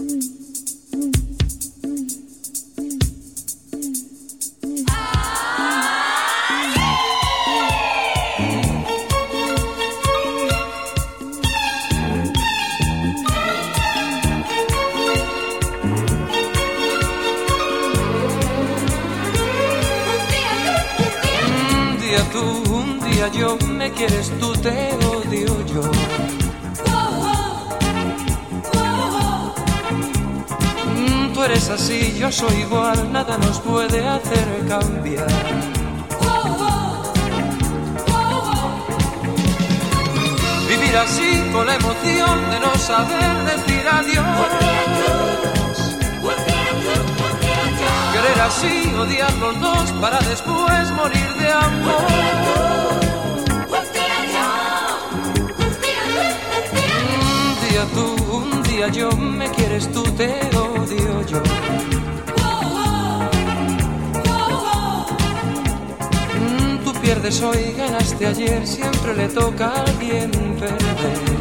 Un día yo, me quieres tú, te odio yo. Tú eres así, yo soy igual, nada nos puede hacer cambiar. Vivir así con la emoción de no saber decir adiós. Querer así, odiar los dos para después morir de amor. Un día tú, un día yo, me quieres tú, te odio yo. Tú pierdes hoy, ganaste ayer, siempre le toca a alguien perder.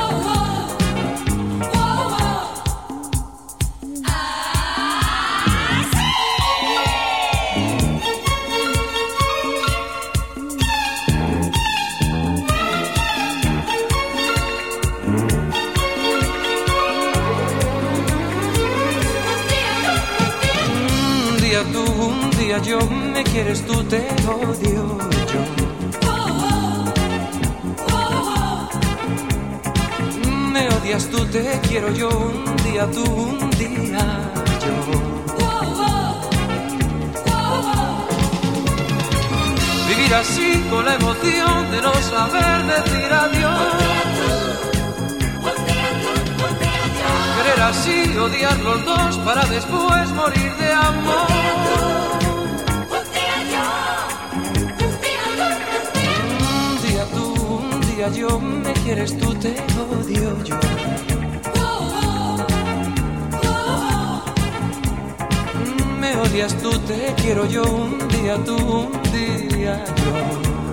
Un día yo, me quieres tú, te odio yo. Me odias tú, te quiero yo, un día tú, un día yo. Vivir así con la emoción de no saber decir adiós. Querer así, odiar los dos para después morir de amor. Un día tú, un día yo, me quieres tú, te odio yo. Me odias tú, te quiero yo, un día tú, un día yo.